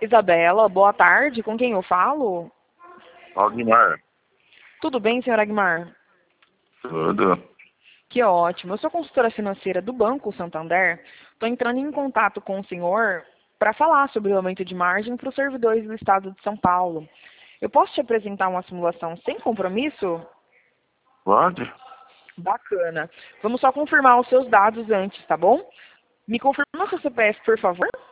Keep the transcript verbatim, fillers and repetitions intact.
Isabela, boa tarde. Com quem eu falo? Agmar, Tudo bem, senhora Agmar? tudo. Que ótimo. Eu sou consultora financeira do Banco Santander. Estou entrando em contato com o senhor para falar sobre o aumento de margem para os servidores do Estado de São Paulo. Eu posso te apresentar uma simulação sem compromisso? Pode? Bacana. Vamos só confirmar os seus dados antes, tá bom? Me confirma seu C P F, por favor.